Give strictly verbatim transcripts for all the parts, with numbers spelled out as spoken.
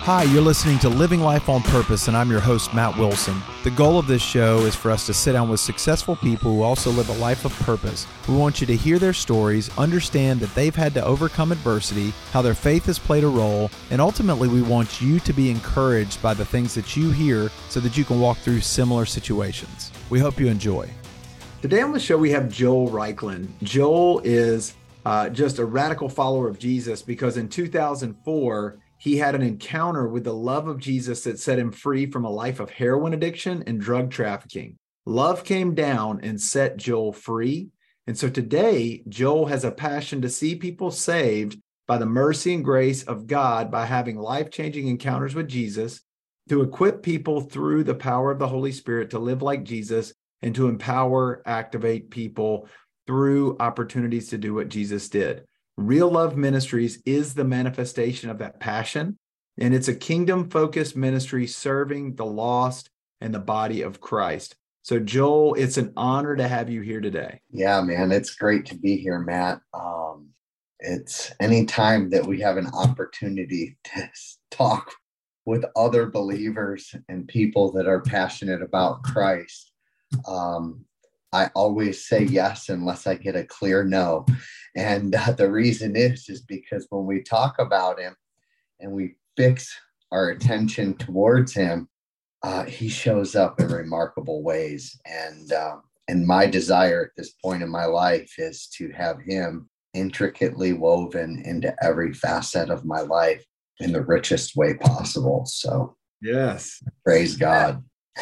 Hi, you're listening to Living Life on Purpose, and I'm your host, Matt Wilson. The goal of this show is for us to sit down with successful people who also live a life of purpose. We want you to hear their stories, understand that they've had to overcome adversity, how their faith has played a role, and ultimately we want you to be encouraged by the things that you hear so that you can walk through similar situations. We hope you enjoy. Today on the show, we have Joel Reichlin. Joel is uh, just a radical follower of Jesus because in two thousand four, he had an encounter with the love of Jesus that set him free from a life of heroin addiction and drug trafficking. Love came down and set Joel free. And so today, Joel has a passion to see people saved by the mercy and grace of God by having life-changing encounters with Jesus, to equip people through the power of the Holy Spirit to live like Jesus, and to empower, activate people through opportunities to do what Jesus did. Real Love Ministries is the manifestation of that passion, and it's a kingdom-focused ministry serving the lost and the body of Christ. So, Joel, it's an honor to have you here today. Yeah, man, it's great to be here, Matt. Um, it's any time that we have an opportunity to talk with other believers and people that are passionate about Christ. Um, I always say yes unless I get a clear no. And uh, the reason is, is because when we talk about him and we fix our attention towards him, uh, he shows up in remarkable ways. And, uh, and my desire at this point in my life is to have him intricately woven into every facet of my life in the richest way possible. So, yes, praise God.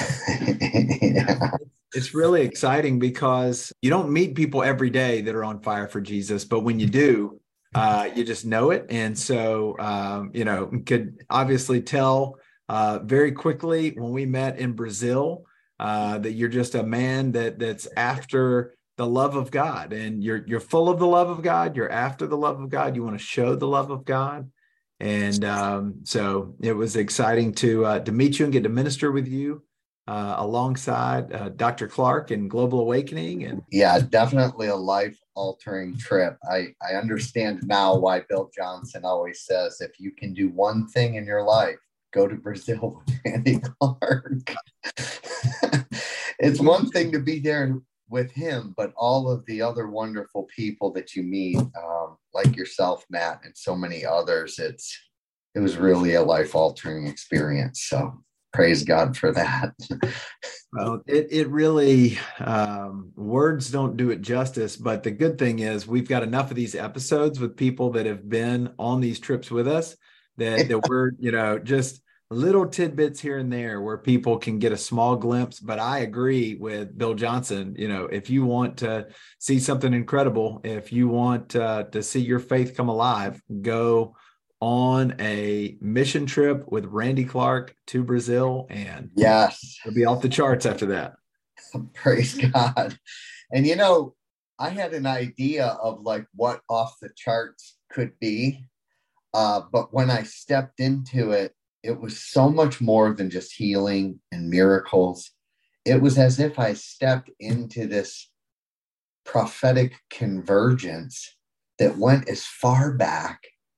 Yeah. It's really exciting because you don't meet people every day that are on fire for Jesus, but when you do, uh, you just know it. And so, um, you know, could obviously tell uh, very quickly when we met in Brazil uh, that you're just a man that that's after the love of God, and you're you're full of the love of God. You're after the love of God. You want to show the love of God. And um, so it was exciting to uh, to meet you and get to minister with you. Uh, alongside uh, Doctor Clark and Global Awakening. And yeah, definitely a life-altering trip. I, I understand now why Bill Johnson always says, if you can do one thing in your life, go to Brazil with Randy Clark. It's one thing to be there with him, but all of the other wonderful people that you meet, um, like yourself, Matt, and so many others, it's it was really a life-altering experience. So praise God for that. Well, it it really, um, words don't do it justice, but the good thing is we've got enough of these episodes with people that have been on these trips with us that, that we're, you know, just little tidbits here and there where people can get a small glimpse. But I agree with Bill Johnson. You know, if you want to see something incredible, if you want uh, to see your faith come alive, go on a mission trip with Randy Clark to Brazil, and yes, it'll be off the charts after that. Praise God. And you know, I had an idea of like what off the charts could be, uh, but when I stepped into it, it was so much more than just healing and miracles. It was as if I stepped into this prophetic convergence that went as far back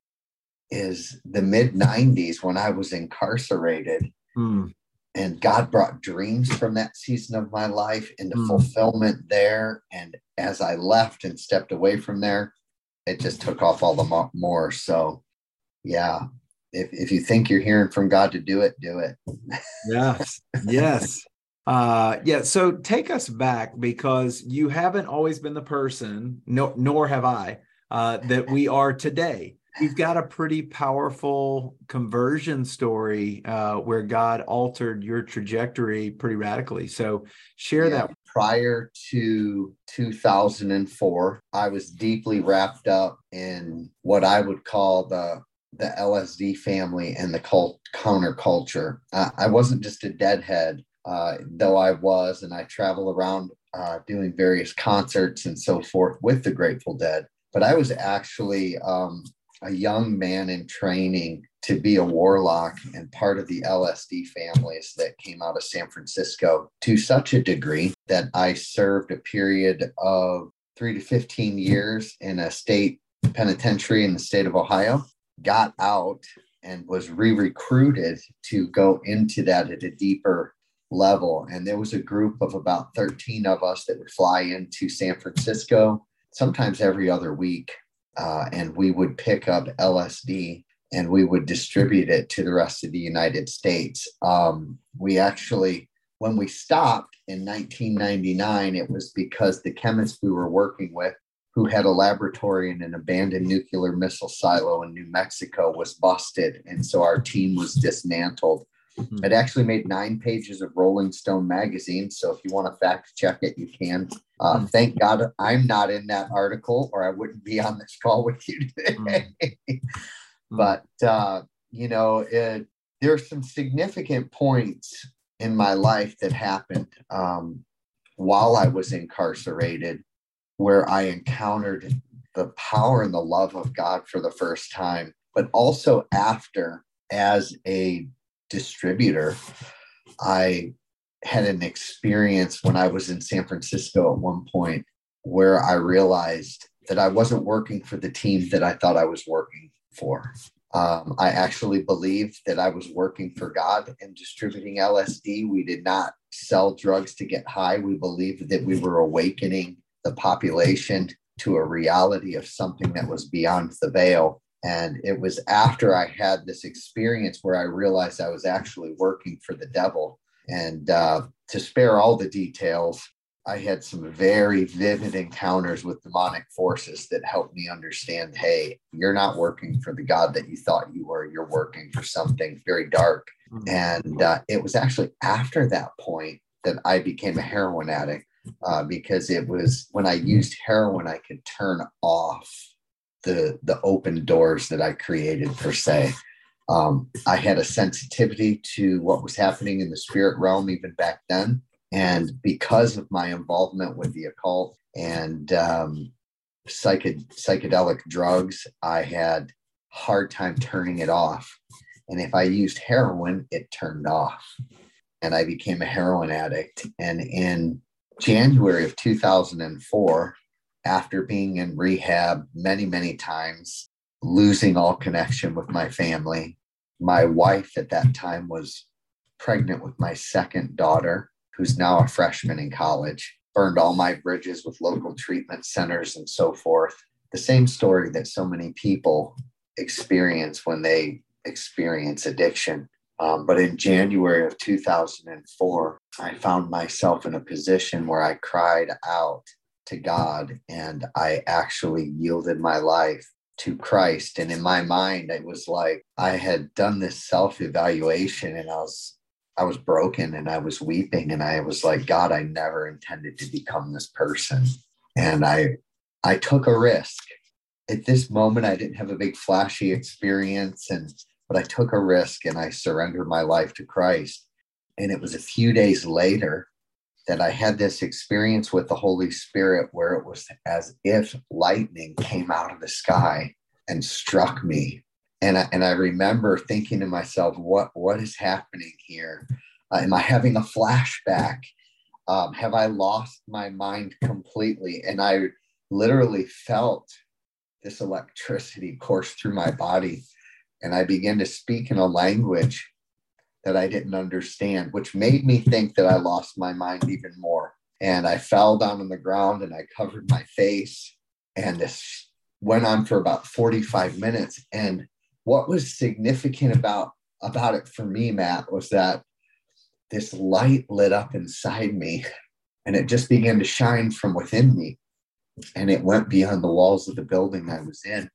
is the mid nineties when I was incarcerated, mm. and God brought dreams from that season of my life into mm. fulfillment there. And as I left and stepped away from there, it just took off all the more. So yeah, if, if you think you're hearing from God to do it, do it. Yes. Yes. Uh, yeah. So take us back, because you haven't always been the person, no, nor have I, uh, that we are today. You've got a pretty powerful conversion story uh, where God altered your trajectory pretty radically. So share yeah. that. Prior to two thousand four, I was deeply wrapped up in what I would call the the L S D family and the cult counterculture. Uh, I wasn't just a deadhead, uh, though I was, and I travel around uh, doing various concerts and so forth with the Grateful Dead. But I was actually um, a young man in training to be a warlock and part of the L S D families that came out of San Francisco, to such a degree that I served a period of three to fifteen years in a state penitentiary in the state of Ohio, got out, and was re-recruited to go into that at a deeper level. And there was a group of about thirteen of us that would fly into San Francisco, sometimes every other week. Uh, and we would pick up L S D and we would distribute it to the rest of the United States. Um, we actually, when we stopped in nineteen ninety-nine, it was because the chemist we were working with, who had a laboratory in an abandoned nuclear missile silo in New Mexico, was busted. And so our team was dismantled. Mm-hmm. It actually made nine pages of Rolling Stone magazine. So if you want to fact check it, you can. Uh, mm-hmm. Thank God I'm not in that article, or I wouldn't be on this call with you today. Mm-hmm. But, uh, you know, it, there are some significant points in my life that happened um, while I was incarcerated, where I encountered the power and the love of God for the first time, but also after, as a distributor, I had an experience when I was in San Francisco at one point where I realized that I wasn't working for the team that I thought I was working for. Um, I actually believed that I was working for God and distributing L S D. We did not sell drugs to get high. We believed that we were awakening the population to a reality of something that was beyond the veil. And it was after I had this experience where I realized I was actually working for the devil. And uh, to spare all the details, I had some very vivid encounters with demonic forces that helped me understand, hey, you're not working for the God that you thought you were. You're working for something very dark. Mm-hmm. And uh, it was actually after that point that I became a heroin addict, uh, because it was when I used heroin, I could turn off the, the open doors that I created, per se. Um, I had a sensitivity to what was happening in the spirit realm even back then. And because of my involvement with the occult and um, psyched- psychedelic drugs, I had a hard time turning it off. And if I used heroin, it turned off. And I became a heroin addict. And in January of two thousand four, after being in rehab many, many times, losing all connection with my family, my wife at that time was pregnant with my second daughter, who's now a freshman in college, burned all my bridges with local treatment centers and so forth. The same story that so many people experience when they experience addiction. Um, but in January of two thousand four, I found myself in a position where I cried out to God, and I actually yielded my life to Christ. And in my mind, it was like I had done this self-evaluation, and I was I was broken and I was weeping, and I was like, God, I never intended to become this person. And I, I took a risk. At this moment, I didn't have a big flashy experience, and, but I took a risk and I surrendered my life to Christ. And it was a few days later that I had this experience with the Holy Spirit where it was as if lightning came out of the sky and struck me. And I, and I remember thinking to myself, what, what is happening here? Uh, am I having a flashback? Um, have I lost my mind completely? And I literally felt this electricity course through my body. And I began to speak in a language that I didn't understand, which made me think that I lost my mind even more. And I fell down on the ground and I covered my face. And this went on for about forty-five minutes. And what was significant about, about it for me, Matt, was that this light lit up inside me and it just began to shine from within me. And it went beyond the walls of the building I was in.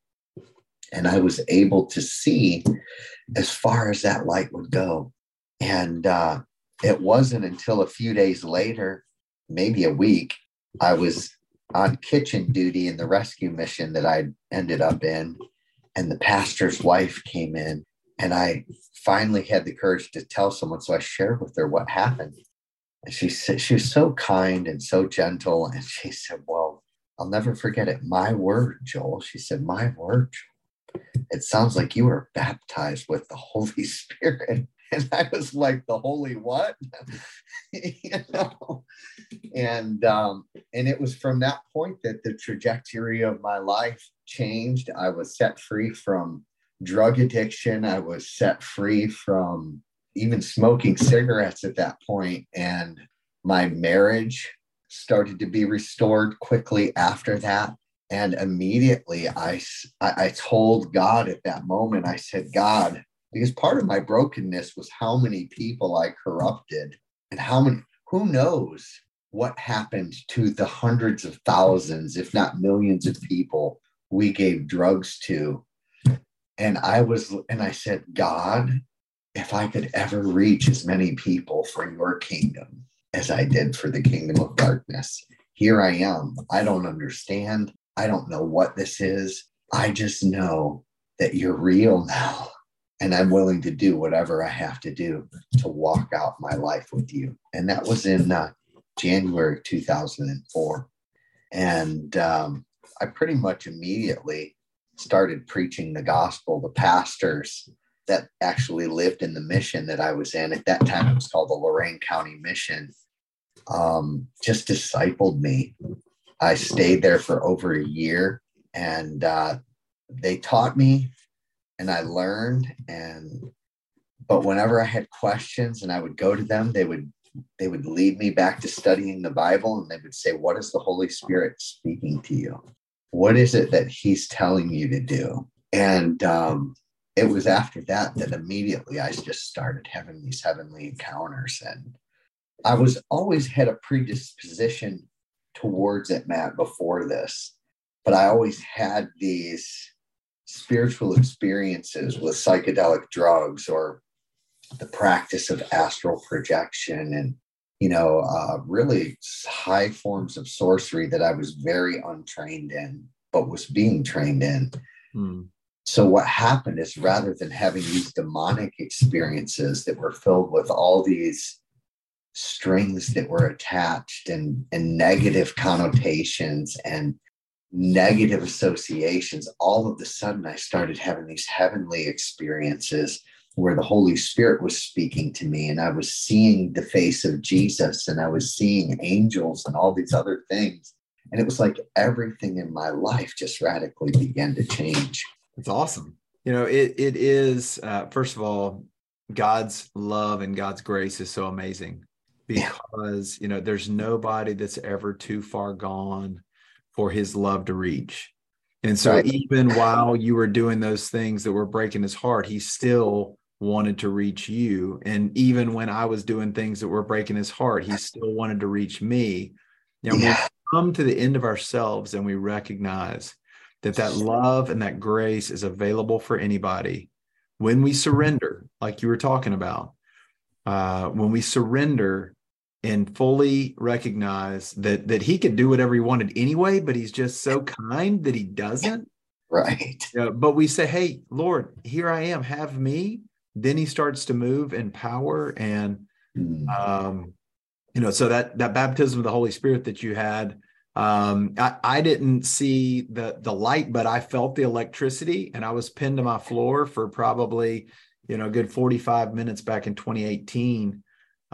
And I was able to see as far as that light would go. And uh, it wasn't until a few days later, maybe a week, I was on kitchen duty in the rescue mission that I ended up in. And the pastor's wife came in, and I finally had the courage to tell someone. So I shared with her what happened. And she said, she was so kind and so gentle. And she said, well, I'll never forget it. My word, Joel. She said, my word, Joel. It sounds like you were baptized with the Holy Spirit. And I was like, the holy what? you know? And um, and it was from that point that the trajectory of my life changed. I was set free from drug addiction. I was set free from even smoking cigarettes at that point, and my marriage started to be restored quickly after that. And immediately I, I, I told God at that moment, I said, God, because part of my brokenness was how many people I corrupted, and how many, who knows what happened to the hundreds of thousands, if not millions of people we gave drugs to. And I was, and I said, God, if I could ever reach as many people for your kingdom as I did for the kingdom of darkness, here I am. I don't understand. I don't know what this is. I just know that you're real now. And I'm willing to do whatever I have to do to walk out my life with you. And that was in uh, January two thousand four. And um, I pretty much immediately started preaching the gospel. The pastors that actually lived in the mission that I was in at that time, it was called the Lorain County Mission, um, just discipled me. I stayed there for over a year, and uh, they taught me, and I learned. And but whenever I had questions and I would go to them, they would they would lead me back to studying the Bible, and they would say, what is the Holy Spirit speaking to you? What is it that he's telling you to do? And um, it was after that that immediately I just started having these heavenly encounters. And I was always had a predisposition towards it, Matt, before this, but I always had these spiritual experiences with psychedelic drugs or the practice of astral projection and, you know, uh, really high forms of sorcery that I was very untrained in, but was being trained in. Hmm. So what happened is, rather than having these demonic experiences that were filled with all these strings that were attached and, and negative connotations and negative associations, all of a sudden I started having these heavenly experiences where the Holy Spirit was speaking to me, and I was seeing the face of Jesus, and I was seeing angels and all these other things. And it was like everything in my life just radically began to change. It's awesome. You know, it it is, uh, first of all, God's love and God's grace is so amazing because, yeah. you know, there's nobody that's ever too far gone for his love to reach. And so right. even while you were doing those things that were breaking his heart, he still wanted to reach you. And even when I was doing things that were breaking his heart, he still wanted to reach me. You know, yeah. when we come to the end of ourselves and we recognize that that love and that grace is available for anybody, when we surrender, like you were talking about, uh, when we surrender and fully recognize that that he could do whatever he wanted anyway, but he's just so kind that he doesn't. Right. Uh, but we say, hey, Lord, here I am, have me. Then he starts to move in power. And, mm. um, you know, so that that baptism of the Holy Spirit that you had, um, I, I didn't see the, the light, but I felt the electricity, and I was pinned to my floor for probably, you know, a good forty-five minutes back in twenty eighteen.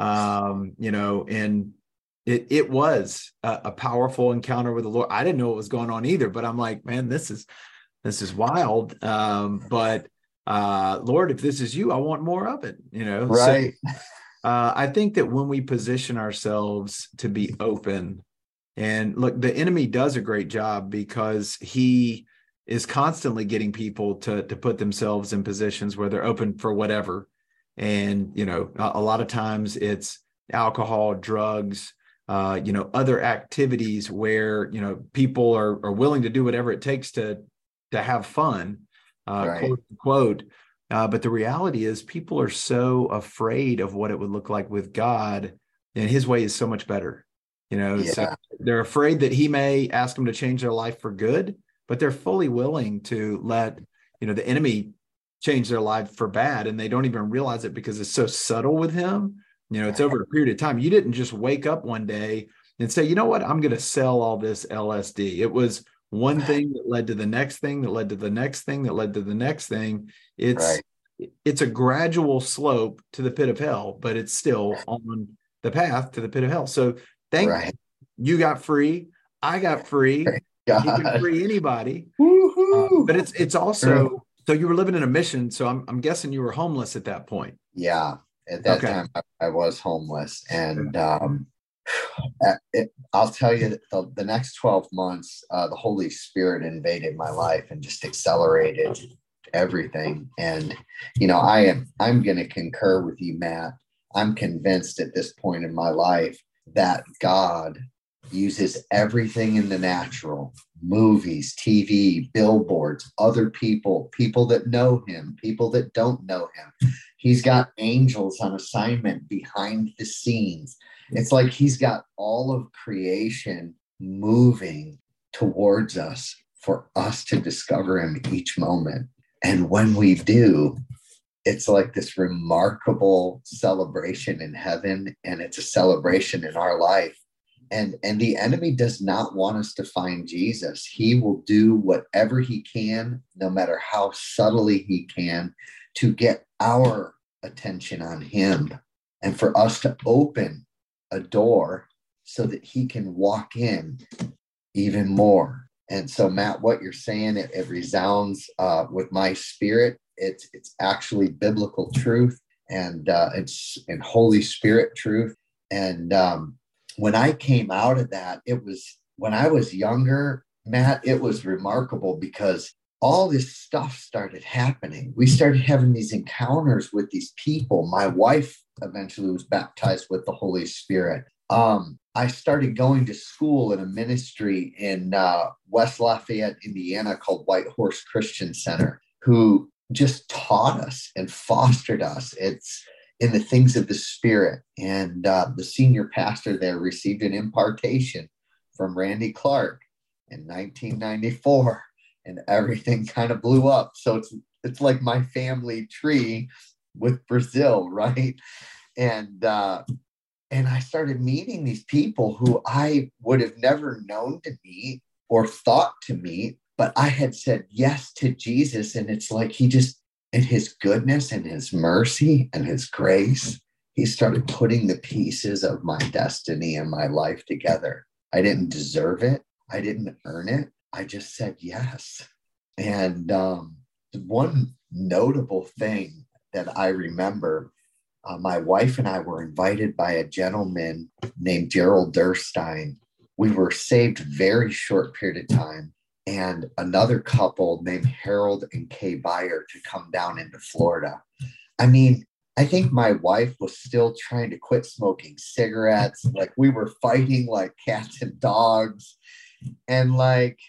Um, you know, and it it was a, a powerful encounter with the Lord. I didn't know what was going on either, but I'm like, man, this is, this is wild. Um, but, uh, Lord, if this is you, I want more of it, you know? Right. So, uh, I think that when we position ourselves to be open, and look, the enemy does a great job because he is constantly getting people to, to put themselves in positions where they're open for whatever. And, you know, a, a lot of times it's alcohol, drugs, uh, you know, other activities where, you know, people are, are willing to do whatever it takes to, to have fun, uh, right. quote unquote. Uh, but the reality is people are so afraid of what it would look like with God, and his way is so much better. You know, yeah. so they're afraid that he may ask them to change their life for good, but they're fully willing to let, you know, the enemy change their life for bad. And they don't even realize it because it's so subtle with him. You know, it's over a period of time. You didn't just wake up one day and say, you know what, I'm going to sell all this L S D. It was one thing that led to the next thing, that led to the next thing, that led to the next thing. It's, right. it's a gradual slope to the pit of hell, but it's still on the path to the pit of hell. So thank right. you, you got free. I got free. You can free anybody. Uh, but it's, it's also, So you were living in a mission. So I'm, I'm guessing you were homeless at that point. Yeah. At that Okay. time, I, I was homeless. And um, it, I'll tell you that the, the next twelve months, uh, the Holy Spirit invaded my life and just accelerated everything. And, you know, I am, I'm going to concur with you, Matt. I'm convinced at this point in my life that God uses everything in the natural, movies, T V, billboards, other people, people that know him, people that don't know him. He's got angels on assignment behind the scenes. It's like he's got all of creation moving towards us for us to discover him each moment. And when we do, it's like this remarkable celebration in heaven, and it's a celebration in our life. And, and the enemy does not want us to find Jesus. He will do whatever he can, no matter how subtly he can, to get our attention on him and for us to open a door so that he can walk in even more. And so, Matt, what you're saying, it, it resounds uh, with my spirit. It's it's actually biblical truth, and uh, it's in Holy Spirit truth. And um, when I came out of that, it was when I was younger, Matt, it was remarkable because all this stuff started happening. We started having these encounters with these people. My wife eventually was baptized with the Holy Spirit. Um, I started going to school in a ministry in uh, West Lafayette, Indiana, called White Horse Christian Center, who just taught us and fostered us. It's in the things of the Spirit. And uh, the senior pastor there received an impartation from Randy Clark in nineteen ninety-four, and everything kind of blew up. So it's it's like my family tree with Brazil, right? And uh, and I started meeting these people who I would have never known to meet or thought to meet, but I had said yes to Jesus. And it's like he just, in his goodness and his mercy and his grace, he started putting the pieces of my destiny and my life together. I didn't deserve it. I didn't earn it. I just said yes. And um, one notable thing that I remember, uh, my wife and I were invited by a gentleman named Gerald Durstein. We were saved very short period of time, and another couple named Harold and Kay Byer to come down into Florida. I mean, I think my wife was still trying to quit smoking cigarettes. Like, we were fighting like cats and dogs. And like,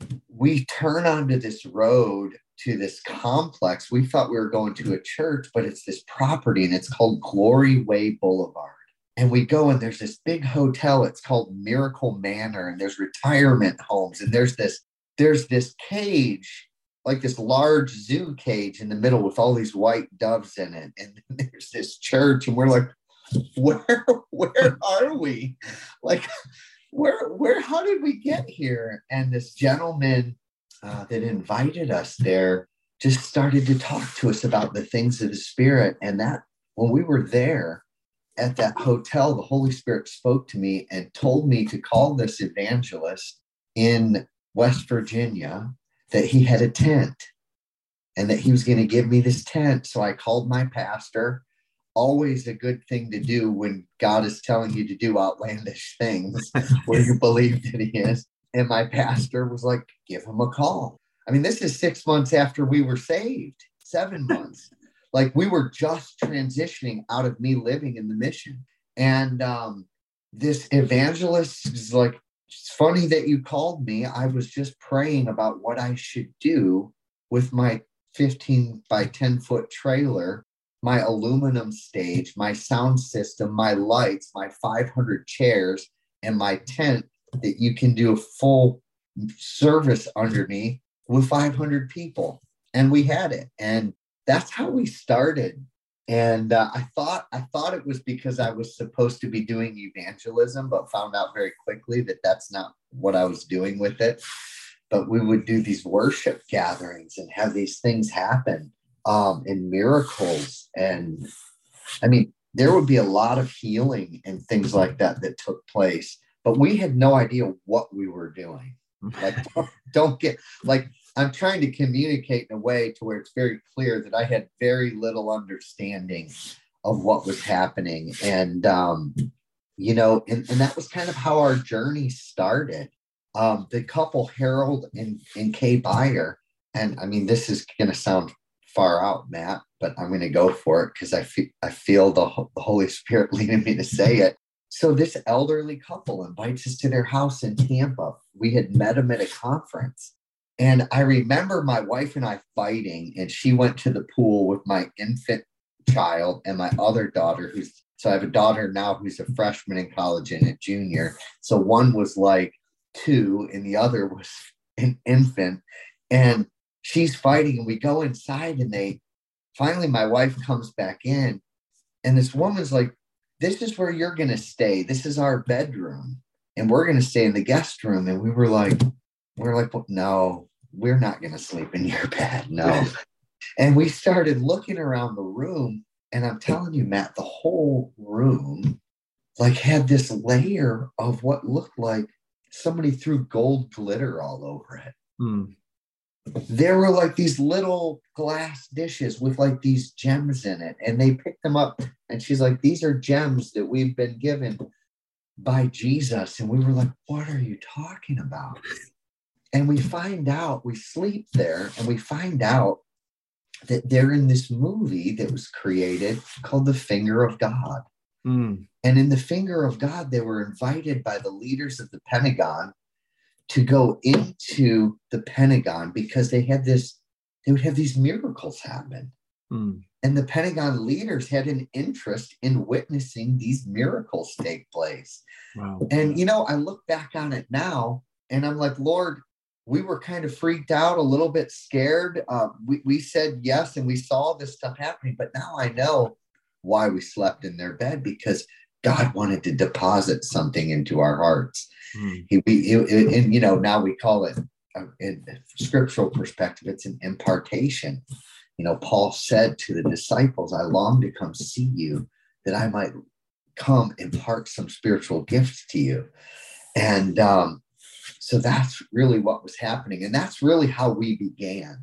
we turn onto this road to this complex. We thought we were going to a church, but it's this property, and it's called Glory Way Boulevard. And we go, and there's this big hotel. It's called Miracle Manor, and there's retirement homes, and there's this there's this cage, like this large zoo cage in the middle with all these white doves in it. And there's this church, and we're like, where where are we? Like, where where how did we get here? And this gentleman uh, that invited us there just started to talk to us about the things of the Spirit. And that when we were there at that hotel, the Holy Spirit spoke to me and told me to call this evangelist in West Virginia, that he had a tent and that he was going to give me this tent. So I called my pastor. Always a good thing to do when God is telling you to do outlandish things where you believe that he is. And my pastor was like, give him a call. I mean, this is six months after we were saved, seven months. Like, we were just transitioning out of me living in the mission. And um, this evangelist is like, it's funny that you called me. I was just praying about what I should do with my fifteen by ten foot trailer, my aluminum stage, my sound system, my lights, my five hundred chairs, and my tent, that you can do a full service underneath with five hundred people. And we had it. And that's how we started. And uh, I thought I thought it was because I was supposed to be doing evangelism, but found out very quickly that that's not what I was doing with it. But we would do these worship gatherings and have these things happen, um, and miracles. And I mean, there would be a lot of healing and things like that that took place. But we had no idea what we were doing. Like, don't, don't get like I'm trying to communicate in a way to where it's very clear that I had very little understanding of what was happening. And, um, you know, and, and that was kind of how our journey started. Um, the couple, Harold and, and Kay Byer, and I mean, this is going to sound far out, Matt, but I'm going to go for it because I feel I feel the, the Holy Spirit leading me to say it. So this elderly couple invites us to their house in Tampa. We had met them at a conference. And I remember my wife and I fighting, and she went to the pool with my infant child and my other daughter, who's, so I have a daughter now who's a freshman in college and a junior. So one was like two and the other was an infant. And she's fighting, and we go inside, and they finally, my wife comes back in, and this woman's like, this is where you're going to stay. This is our bedroom, and we're going to stay in the guest room. And we were like, we're like, well, no, we're not going to sleep in your bed. No. And we started looking around the room, and I'm telling you, Matt, the whole room like had this layer of what looked like somebody threw gold glitter all over it. Mm. There were like these little glass dishes with like these gems in it, and they picked them up, and she's like, these are gems that we've been given by Jesus. And we were like, what are you talking about? And we find out, we sleep there, and we find out that they're in this movie that was created called The Finger of God. Mm. And in The Finger of God, they were invited by the leaders of the Pentagon to go into the Pentagon because they had this, they would have these miracles happen. Mm. And the Pentagon leaders had an interest in witnessing these miracles take place. Wow. And, you know, I look back on it now, and I'm like, Lord, we were kind of freaked out, a little bit scared. Uh, we, we said yes, and we saw this stuff happening. But now I know why we slept in their bed, because God wanted to deposit something into our hearts. Mm. He, we, it, and, you know, now we call it, uh, in scriptural perspective, it's an impartation. You know, Paul said to the disciples, I long to come see you that I might come impart some spiritual gifts to you. And um, so that's really what was happening. And that's really how we began.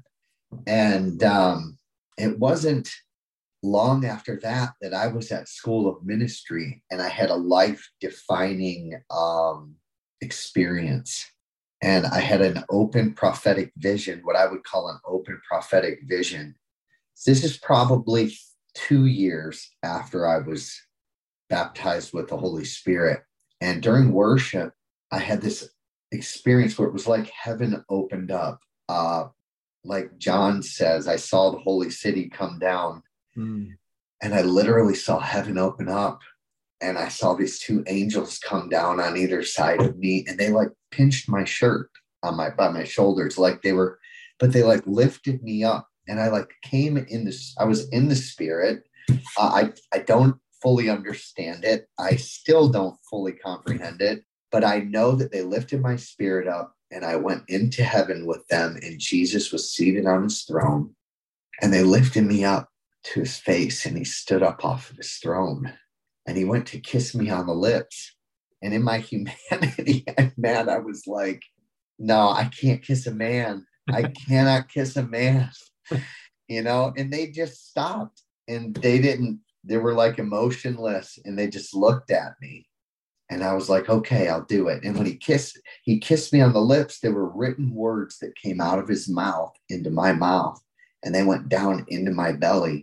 And um, it wasn't long after that that I was at School of Ministry, and I had a life-defining um, experience. And I had an open prophetic vision, what I would call an open prophetic vision. This is probably two years after I was baptized with the Holy Spirit. And during worship, I had this experience where it was like heaven opened up. Uh, like John says, I saw the holy city come down. Mm. And I literally saw heaven open up. And I saw these two angels come down on either side of me. And they like pinched my shirt on my, by my shoulders. Like they were, but they like lifted me up. And I like came in this, I was in the spirit. Uh, I, I don't fully understand it. I still don't fully comprehend it, but I know that they lifted my spirit up, and I went into heaven with them, and Jesus was seated on his throne, and they lifted me up to his face, and he stood up off of his throne, and he went to kiss me on the lips. And in my humanity, man, I was like, no, I can't kiss a man. I cannot kiss a man. You know, and they just stopped, and they didn't, they were like emotionless, and they just looked at me, and I was like, okay, I'll do it. And when he kissed, he kissed me on the lips, there were written words that came out of his mouth into my mouth, and they went down into my belly.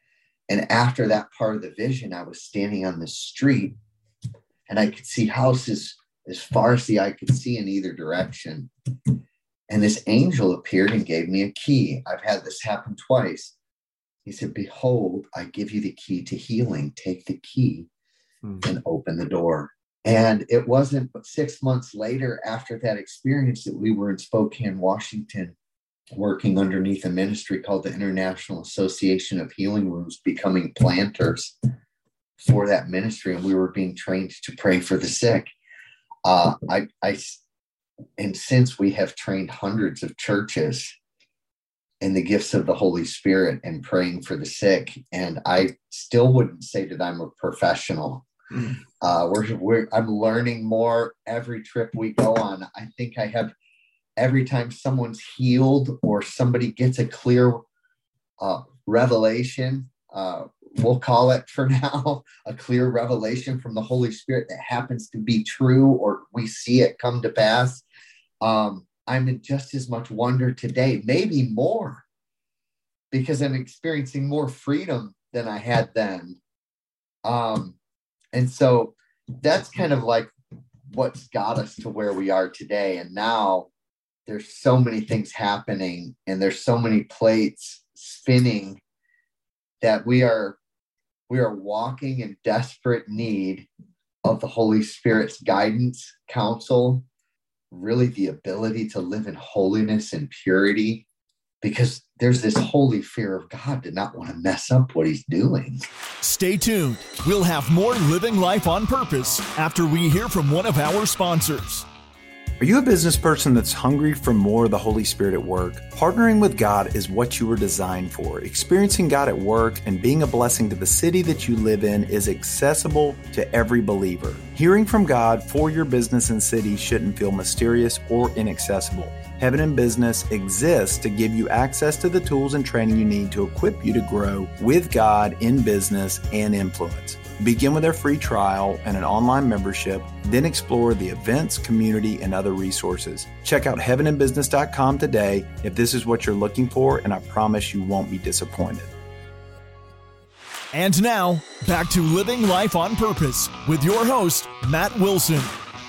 And after that part of the vision, I was standing on the street, and I could see houses as far as the eye could see in either direction. And this angel appeared and gave me a key. I've had this happen twice. He said, behold, I give you the key to healing. Take the key mm. and open the door. And it wasn't but six months later after that experience that we were in Spokane, Washington, working underneath a ministry called the International Association of Healing Rooms, becoming planters for that ministry. And we were being trained to pray for the sick. Uh, I, I, And since we have trained hundreds of churches in the gifts of the Holy Spirit and praying for the sick, and I still wouldn't say that I'm a professional. Mm. Uh, we're, we're, I'm learning more every trip we go on. I think I have every time someone's healed or somebody gets a clear uh, revelation, uh, we'll call it for now, a clear revelation from the Holy Spirit that happens to be true, or we see it come to pass, um, I'm in just as much wonder today, maybe more, because I'm experiencing more freedom than I had then. Um, and so that's kind of like what's got us to where we are today. And now there's so many things happening, and there's so many plates spinning, that we are we are walking in desperate need of the Holy Spirit's guidance, counsel, really the ability to live in holiness and purity, because there's this holy fear of God to not want to mess up what he's doing. Stay tuned. We'll have more Living Life on Purpose after we hear from one of our sponsors. Are you a business person that's hungry for more of the Holy Spirit at work? Partnering with God is what you were designed for. Experiencing God at work and being a blessing to the city that you live in is accessible to every believer. Hearing from God for your business and city shouldn't feel mysterious or inaccessible. Heaven in Business exists to give you access to the tools and training you need to equip you to grow with God in business and influence. Begin with their free trial and an online membership, then explore the events, community, and other resources. Check out heaven in business dot com today if this is what you're looking for, and I promise you won't be disappointed. And now, back to Living Life on Purpose with your host, Matt Wilson.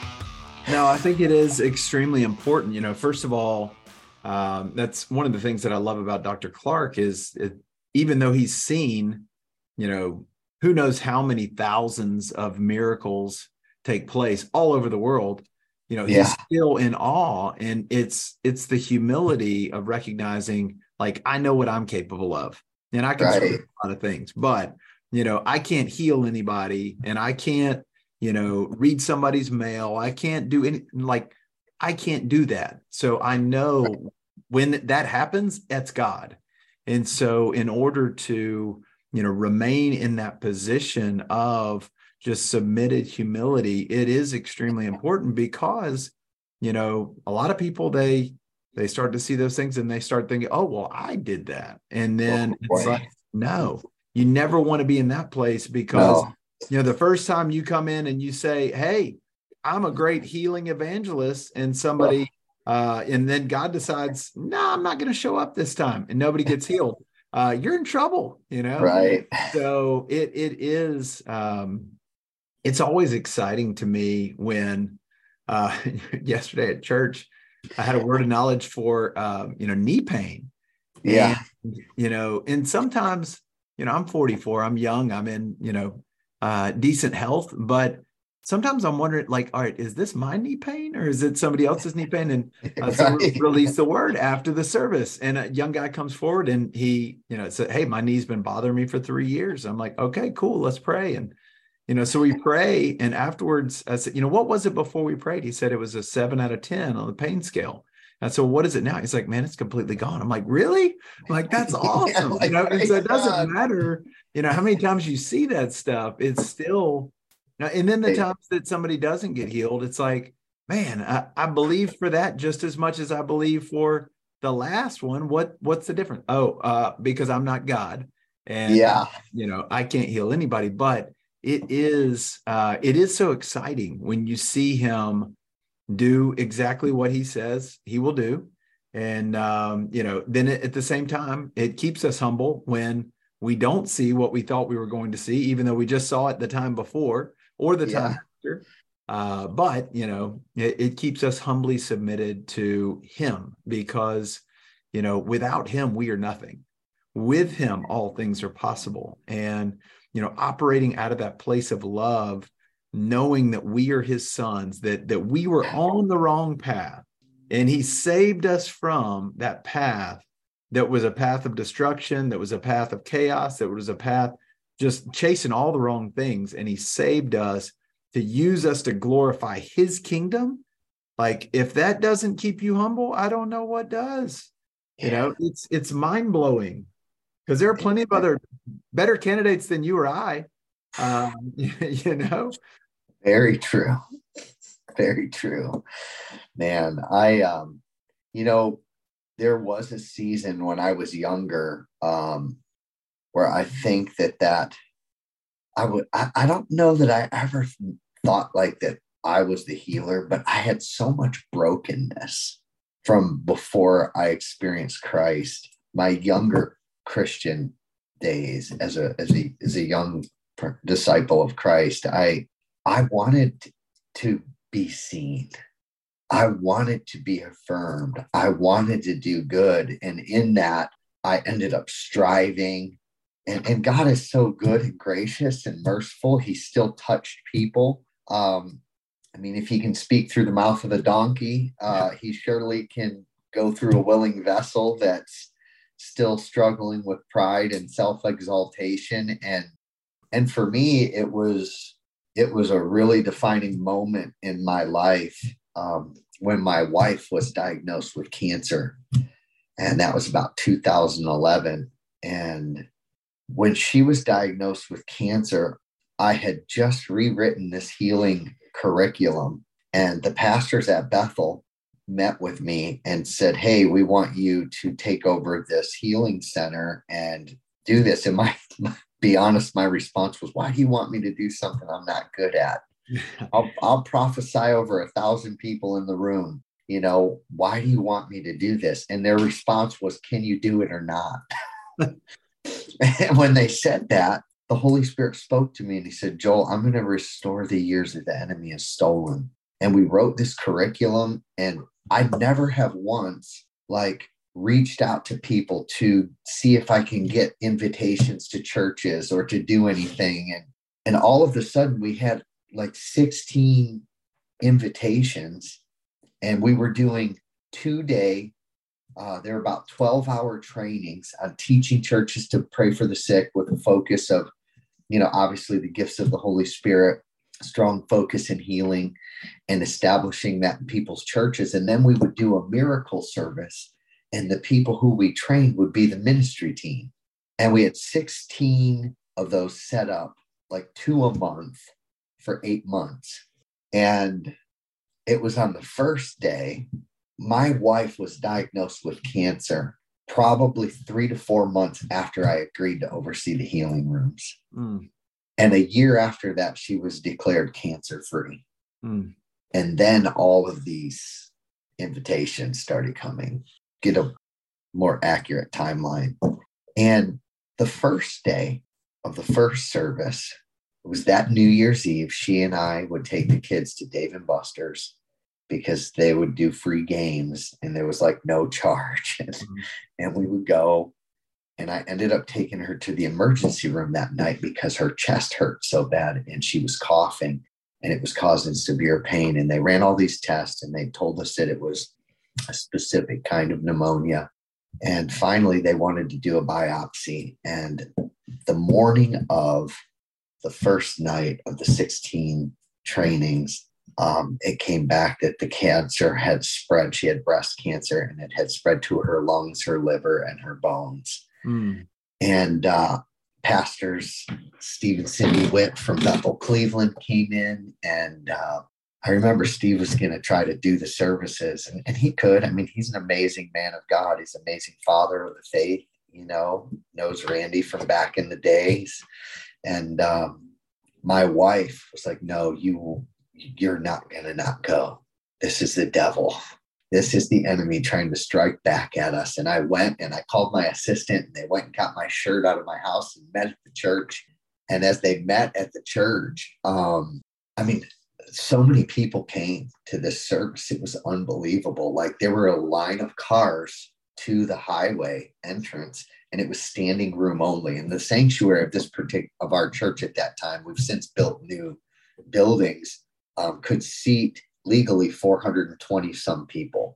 No, I think it is extremely important. You know, first of all, um, that's one of the things that I love about Doctor Clark is it, even though he's seen, you know, who knows how many thousands of miracles take place all over the world, you know, he's Yeah. still in awe. And it's it's the humility of recognizing, like, I know what I'm capable of, and I can Right. do a lot of things, but, you know, I can't heal anybody, and I can't, you know, read somebody's mail. I can't do any, like, I can't do that. So I know when that happens, that's God. And so in order to, you know, remain in that position of just submitted humility, it is extremely important, because, you know, a lot of people, they, they start to see those things and they start thinking, oh, well, I did that. And then Oh, it's boy. like, no, you never want to be in that place, because, No. you know, the first time you come in and you say, hey, I'm a great healing evangelist, and somebody, uh, and then God decides, no, I'm not going to show up this time, and nobody gets healed. Uh, you're in trouble, you know? Right. So it it is, um, it's always exciting to me when, uh, yesterday at church, I had a word of knowledge for, um, you know, knee pain. Yeah. And, you know, and sometimes, you know, I'm forty-four, I'm young, I'm in, you know, uh, decent health, but sometimes I'm wondering, like, all right, is this my knee pain or is it somebody else's knee pain? And uh, so we Right. released the word after the service, and a young guy comes forward and he, you know, said, hey, my knee's been bothering me for three years. I'm like, okay, cool. Let's pray. And, you know, so we pray. And afterwards I said, you know, what was it before we prayed? He said it was a seven out of ten on the pain scale. And so what is it now? He's like, man, it's completely gone. I'm like, really? I'm like, that's awesome. Yeah, like, you know, and so it praise doesn't God. matter, you know, how many times you see that stuff, it's still, now, and then the Hey. times that somebody doesn't get healed, it's like, man, I, I believe for that just as much as I believe for the last one. What what's the difference? Oh, uh, because I'm not God, and Yeah. you know, I can't heal anybody. But it is uh, it is so exciting when you see him do exactly what he says he will do, and um, you know, then it, at the same time, it keeps us humble when we don't see what we thought we were going to see, even though we just saw it the time before or the time Yeah. after. Uh, but, you know, it, it keeps us humbly submitted to him, because, you know, without him, we are nothing. With him, all things are possible. And, you know, operating out of that place of love, knowing that we are his sons, that, that we were on the wrong path, and he saved us from that path that was a path of destruction, that was a path of chaos, that was a path just chasing all the wrong things. And he saved us to use us to glorify his kingdom. Like, if that doesn't keep you humble, I don't know what does. You know, it's it's mind-blowing, because there are plenty of other better candidates than you or I. Um, you know, Very true. Very true. Man, I um you know, there was a season when I was younger um, where I think that that I would, I, I don't know that I ever thought like that I was the healer, but I had so much brokenness from before I experienced Christ. My younger Christian days as a, as a, as a young disciple of Christ, I, I wanted to be seen. I wanted to be affirmed. I wanted to do good. And in that, I ended up striving. And, and God is so good and gracious and merciful. He still touched people. Um, I mean, if he can speak through the mouth of a donkey, uh, he surely can go through a willing vessel that's still struggling with pride and self-exaltation. And, and for me, it was, it was a really defining moment in my life um, when my wife was diagnosed with cancer. And that was about two thousand eleven. And when she was diagnosed with cancer, I had just rewritten this healing curriculum, and the pastors at Bethel met with me and said, hey, we want you to take over this healing center and do this. And my, be honest, my response was, why do you want me to do something I'm not good at? I'll, I'll prophesy over a thousand people in the room. You know, why do you want me to do this? And their response was, can you do it or not? And when they said that, the Holy Spirit spoke to me and he said, Joel, I'm going to restore the years that the enemy has stolen. And we wrote this curriculum, and I never have once like reached out to people to see if I can get invitations to churches or to do anything. And, and all of a sudden we had like sixteen invitations, and we were doing two day Uh, there were about twelve hour trainings on teaching churches to pray for the sick with a focus of, you know, obviously the gifts of the Holy Spirit, strong focus in healing and establishing that in people's churches. And then we would do a miracle service, and the people who we trained would be the ministry team. And we had sixteen of those set up, like two a month for eight months. And it was on the first day, my wife was diagnosed with cancer probably three to four months after I agreed to oversee the healing rooms. Mm. And a year after that, she was declared cancer-free. Mm. And then all of these invitations started coming. Get a more accurate timeline. And the first day of the first service, it was that New Year's Eve, she and I would take the kids to Dave and Buster's, because they would do free games and there was like no charge. And, mm-hmm. and we would go, and I ended up taking her to the emergency room that night because her chest hurt so bad and she was coughing and it was causing severe pain. And they ran all these tests and they told us that it was a specific kind of pneumonia. And finally they wanted to do a biopsy. And the morning of the first night of the sixteen trainings, Um, it came back that the cancer had spread. She had breast cancer, and it had spread to her lungs, her liver, and her bones. Mm. And uh, pastors Steve and Cindy Witt from Bethel, Cleveland came in. And uh, I remember Steve was going to try to do the services, and, and he could. I mean, he's an amazing man of God. He's an amazing father of the faith, you know, knows Randy from back in the days. And um, my wife was like, no, you you're not going to not go. This is the devil. This is the enemy trying to strike back at us. And I went and I called my assistant, and they went and got my shirt out of my house and met at the church. And as they met at the church, um, I mean, so many people came to this service. It was unbelievable. Like there were a line of cars to the highway entrance, and it was standing room only. And the sanctuary of this particular of our church at that time, we've since built new buildings, Um, could seat legally four hundred twenty some people.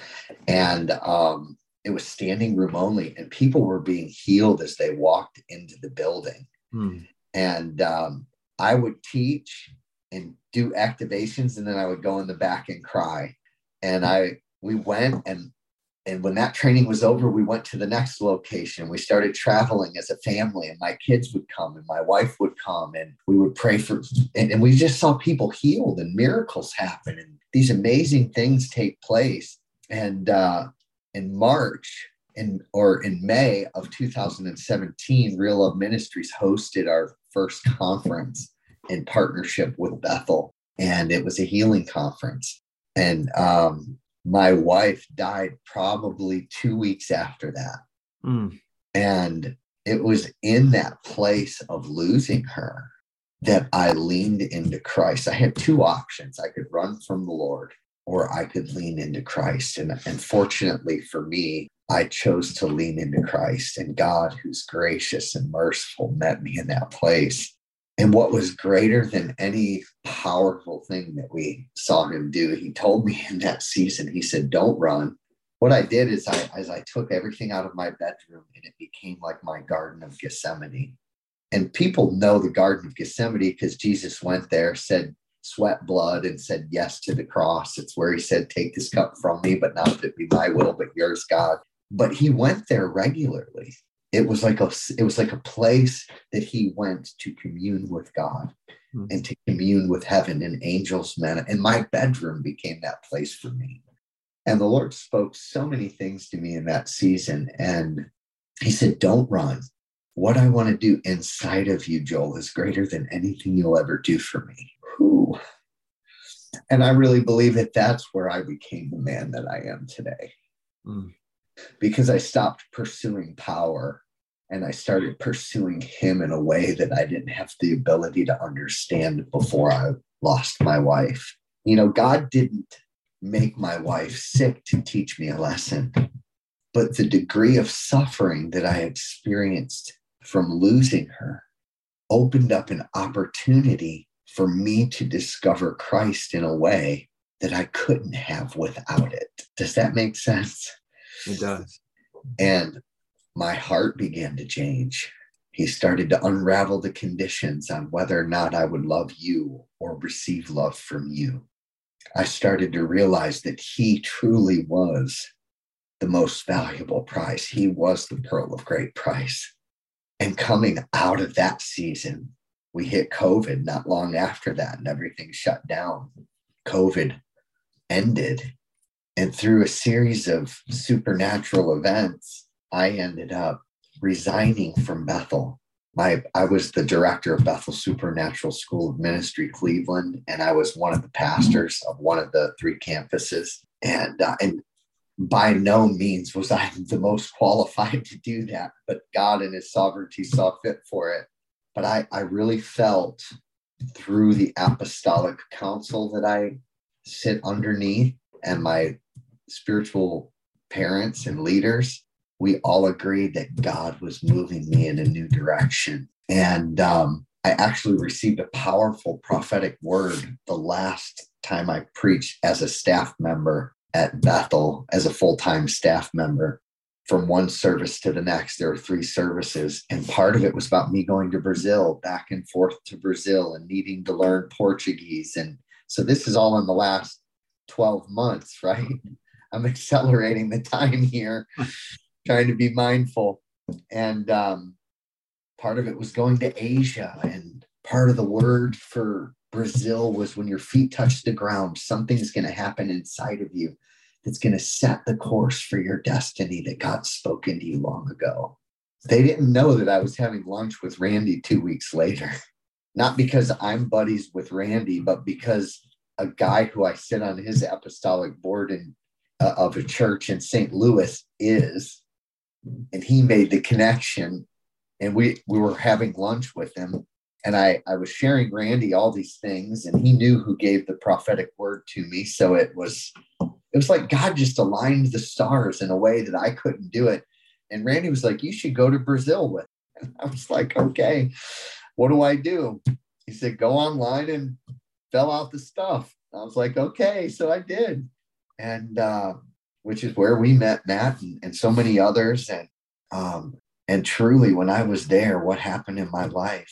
And um, it was standing room only, and people were being healed as they walked into the building. Hmm. And um, I would teach and do activations, and then I would go in the back and cry. And I, we went, and And when that training was over, we went to the next location. We started traveling as a family, and my kids would come and my wife would come, and we would pray for, and, and we just saw people healed and miracles happen and these amazing things take place. And uh, in March in or in May of two thousand seventeen, Real Love Ministries hosted our first conference in partnership with Bethel. And it was a healing conference. And um, my wife died probably two weeks after that. Mm. And it was in that place of losing her that I leaned into Christ. I had two options. I could run from the Lord, or I could lean into Christ. And, and fortunately for me, I chose to lean into Christ. And God, who's gracious and merciful, met me in that place. And what was greater than any powerful thing that we saw him do, he told me in that season, he said, don't run. What I did is I, as I took everything out of my bedroom, and it became like my Garden of Gethsemane. And people know the Garden of Gethsemane because Jesus went there, said, sweat blood, and said yes to the cross. It's where he said, take this cup from me, but not that it be my will, but yours, God. But he went there regularly. It was like a, it was like a place that he went to commune with God mm-hmm. and to commune with heaven and angels, men. And my bedroom became that place for me. And the Lord spoke so many things to me in that season. And he said, don't run. What I want to do inside of you, Joel, is greater than anything you'll ever do for me. Whew. And I really believe that that's where I became the man that I am today. Mm. Because I stopped pursuing power and I started pursuing him in a way that I didn't have the ability to understand before I lost my wife. You know, God didn't make my wife sick to teach me a lesson, but the degree of suffering that I experienced from losing her opened up an opportunity for me to discover Christ in a way that I couldn't have without it. Does that make sense? It does. And my heart began to change. He started to unravel the conditions on whether or not I would love you or receive love from you. I started to realize that he truly was the most valuable prize. He was the pearl of great price. And coming out of that season, we hit COVID not long after that, and everything shut down. COVID ended. And through a series of supernatural events, I ended up resigning from Bethel. My, I was the director of Bethel Supernatural School of Ministry, Cleveland, and I was one of the pastors of one of the three campuses. And, uh, and by no means was I the most qualified to do that, but God in his sovereignty saw fit for it. But I, I really felt through the apostolic council that I sit underneath and my spiritual parents and leaders, we all agreed that God was moving me in a new direction. And um, I actually received a powerful prophetic word the last time I preached as a staff member at Bethel, as a full-time staff member. From one service to the next, there were three services. And part of it was about me going to Brazil, back and forth to Brazil, and needing to learn Portuguese. And so this is all in the last twelve months, right? I'm accelerating the time here, trying to be mindful. And um, part of it was going to Asia. And part of the word for Brazil was when your feet touch the ground, something's going to happen inside of you that's going to set the course for your destiny that God's spoken to you long ago. They didn't know that I was having lunch with Randy two weeks later. Not because I'm buddies with Randy, but because a guy who I sit on his apostolic board in, uh, of a church in Saint Louis is, and he made the connection, and we, we were having lunch with him. And I, I was sharing Randy all these things, and he knew who gave the prophetic word to me. So it was, it was like God just aligned the stars in a way that I couldn't do it. And Randy was like, you should go to Brazil with it. And I was like, okay, what do I do? He said, go online and fill out the stuff. I was like, okay. So I did. And, uh, which is where we met Matt and, and so many others. And, um, and truly when I was there, what happened in my life?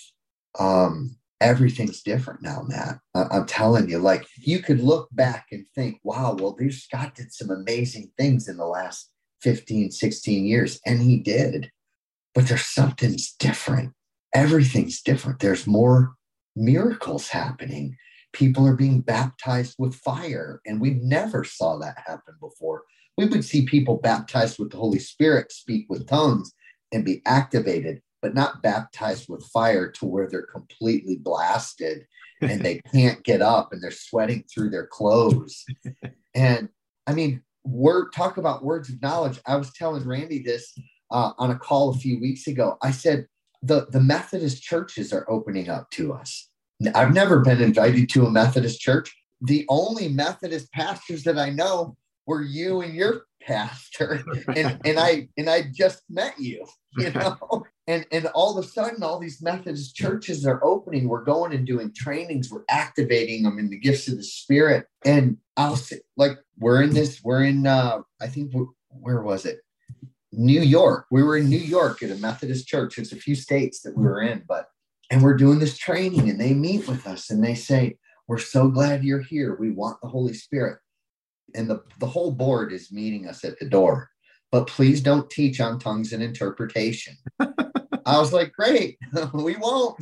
Um, everything's different now, Matt. I- I'm telling you, like you could look back and think, wow, well, there's God did some amazing things in the last fifteen, sixteen years. And he did, but there's something's different. Everything's different. There's more miracles happening. People are being baptized with fire. And we never saw that happen before. we would see people baptized with the Holy Spirit, speak with tongues, and be activated, but not baptized with fire to where they're completely blasted and they can't get up and they're sweating through their clothes. And I mean, word talk about words of knowledge. I was telling Randy this uh, on a call a few weeks ago. I said, the, the Methodist churches are opening up to us. I've never been invited to a Methodist church. The only Methodist pastors that I know were you and your pastor. And, and I and I just met you, you know, and, and all of a sudden, all these Methodist churches are opening. We're going and doing trainings. We're activating them in the gifts of the Spirit. And I'll say, like, we're in this, we're in, uh, I think, where was it? New York. We were in New York at a Methodist church. It's a few states that we were in, but, and we're doing this training and they meet with us and they say, we're so glad you're here. We want the Holy Spirit. And the, the whole board is meeting us at the door, but please don't teach on tongues and interpretation. I was like, great, we won't,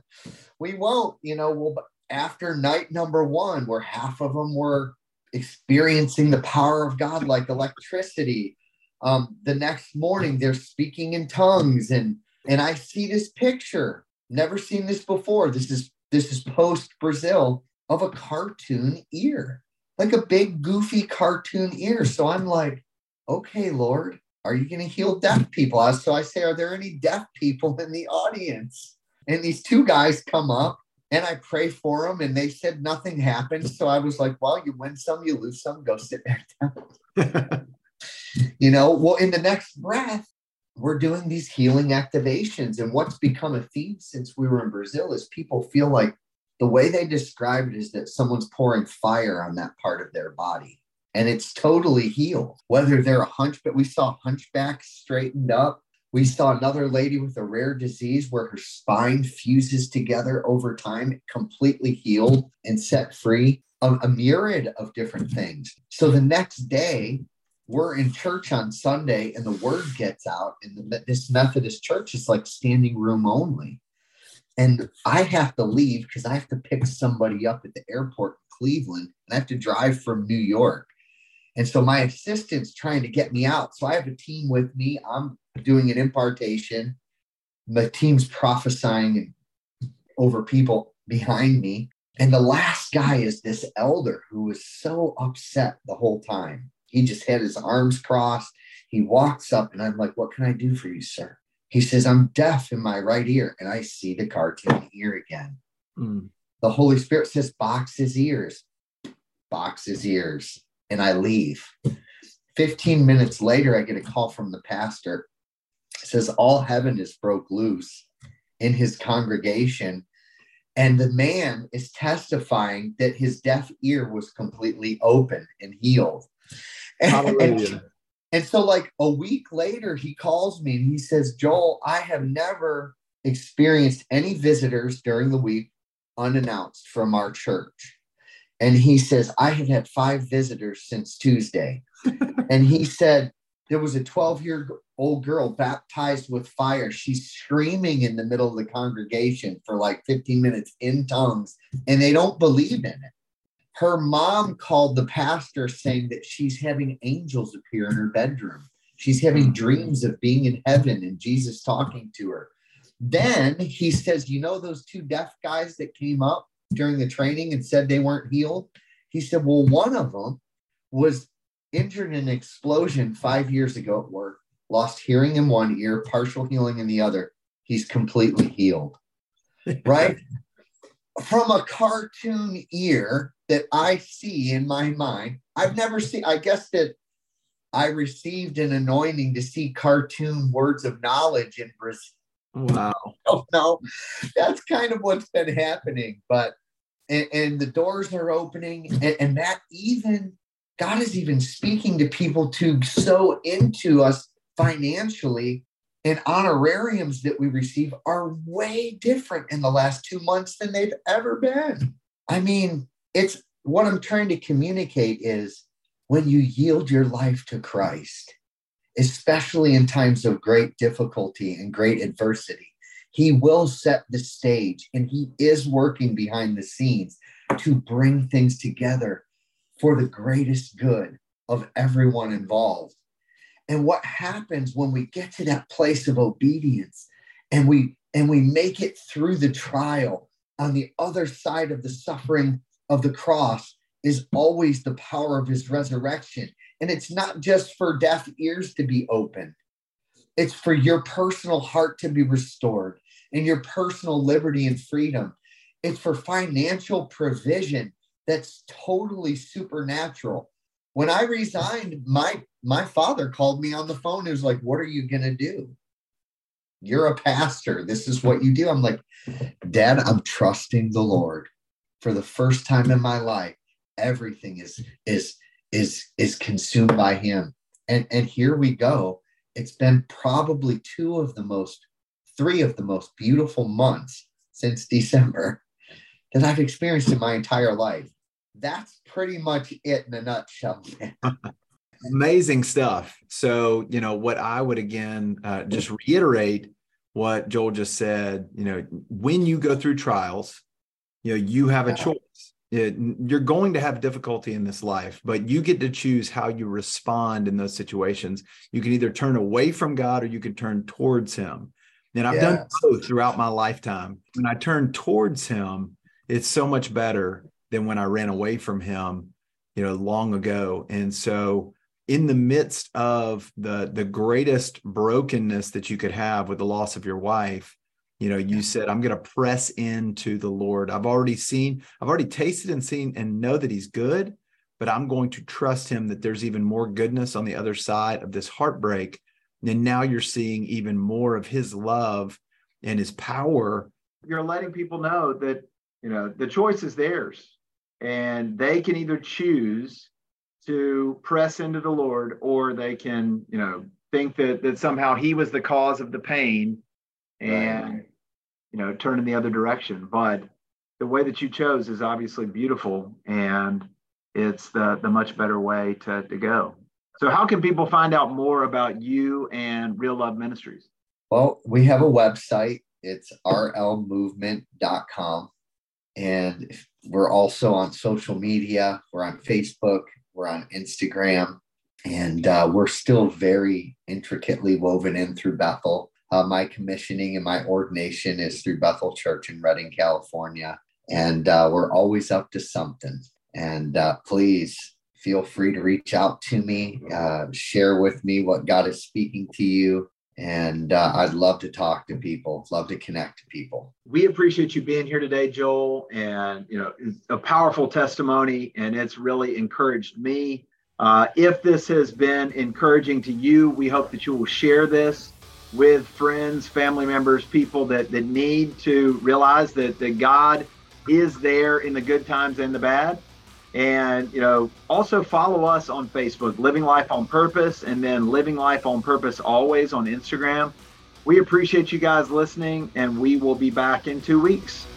we won't, you know, well, after night number one, where half of them were experiencing the power of God, like electricity. Um, the next morning they're speaking in tongues, and, and I see this picture, never seen this before. This is, this is post Brazil, of a cartoon ear. Like a big, goofy cartoon ear. So I'm like, okay, Lord, are you going to heal deaf people? So I say, are there any deaf people in the audience? And these two guys come up and I pray for them and they said nothing happened. So I was like, well, you win some, you lose some, go sit back down. You know, well, in the next breath, we're doing these healing activations. And what's become a theme since we were in Brazil is people feel like, the way they describe it is that someone's pouring fire on that part of their body and it's totally healed. Whether they're a hunchback, we saw hunchbacks straightened up. We saw another lady with a rare disease where her spine fuses together over time, completely healed and set free. A, a myriad of different things. So the next day, we're in church on Sunday and the word gets out, and the, this Methodist church is like standing room only. And I have to leave because I have to pick somebody up at the airport in Cleveland and I have to drive from New York. And so my assistant's trying to get me out. So I have a team with me. I'm doing an impartation. My team's prophesying over people behind me. And the last guy is this elder who was so upset the whole time. He just had his arms crossed. He walks up and I'm like, what can I do for you, sir? He says, I'm deaf in my right ear. And I see the cartoon ear again. Mm. The Holy Spirit says, box his ears, box his ears. And I leave. fifteen minutes later, I get a call from the pastor. It says, all heaven is broke loose in his congregation. And the man is testifying that his deaf ear was completely open and healed. And, and, And so like a week later, he calls me and he says, Joel, I have never experienced any visitors during the week unannounced from our church. And he says, I have had five visitors since Tuesday. And he said, there was a twelve-year-old girl baptized with fire. She's screaming in the middle of the congregation for like fifteen minutes in tongues, and they don't believe in it. Her mom called the pastor saying that she's having angels appear in her bedroom. She's having dreams of being in heaven and Jesus talking to her. Then he says, you know, those two deaf guys that came up during the training and said they weren't healed? He said, well, one of them was injured in an explosion five years ago at work, lost hearing in one ear, partial healing in the other. He's completely healed, right? From a cartoon ear that I see in my mind. I've never seen, I guess that I received an anointing to see cartoon words of knowledge in Brazil. Wow. Oh, no, that's kind of what's been happening. But, and, and the doors are opening, and, and that even, God is even speaking to people to sow into us financially. And honorariums that we receive are way different in the last two months than they've ever been. I mean, it's what I'm trying to communicate is when you yield your life to Christ, especially in times of great difficulty and great adversity, he will set the stage and he is working behind the scenes to bring things together for the greatest good of everyone involved. And what happens when we get to that place of obedience and we and we make it through the trial on the other side of the suffering of the cross is always the power of his resurrection. And it's not just for deaf ears to be opened. It's for your personal heart to be restored and your personal liberty and freedom. It's for financial provision that's totally supernatural. When I resigned, my, my father called me on the phone. He was like, what are you going to do? You're a pastor. This is what you do. I'm like, Dad, I'm trusting the Lord. For the first time in my life, everything is, is, is, is consumed by him. And, and here we go. It's been probably two of the most, three of the most beautiful months since December that I've experienced in my entire life. That's pretty much it in a nutshell. Amazing stuff. So, you know, what I would again, uh, just reiterate what Joel just said, you know, when you go through trials, you know, you have a choice. It, you're going to have difficulty in this life, but you get to choose how you respond in those situations. You can either turn away from God or you can turn towards him. And I've yes. done both throughout my lifetime. When I turn towards him, it's so much better than when I ran away from him, you know, long ago. And so in the midst of the, the greatest brokenness that you could have with the loss of your wife, you know, you said, I'm going to press into the Lord. I've already seen, I've already tasted and seen and know that he's good, but I'm going to trust him that there's even more goodness on the other side of this heartbreak. And now you're seeing even more of his love and his power. You're letting people know that, you know, the choice is theirs and they can either choose to press into the Lord, or they can, you know, think that, that somehow he was the cause of the pain and, right. you know, turn in the other direction. But the way that you chose is obviously beautiful, and it's the, the much better way to, to go. So how can people find out more about you and Real Love Ministries? Well, we have a website. It's r l movement dot com. And we're also on social media. We're on Facebook. We're on Instagram. And uh, we're still very intricately woven in through Bethel. Uh, my commissioning and my ordination is through Bethel Church in Redding, California. And uh, we're always up to something. And uh, please feel free to reach out to me, uh, share with me what God is speaking to you. And uh, I'd love to talk to people, love to connect to people. We appreciate you being here today, Joel. And, you know, it's a powerful testimony, and it's really encouraged me. Uh, if this has been encouraging to you, we hope that you will share this with friends, family members, people that, that need to realize that, that God is there in the good times and the bad. And, you know, also follow us on Facebook, Living Life on Purpose, and then Living Life on Purpose always on Instagram. We appreciate you guys listening, and we will be back in two weeks.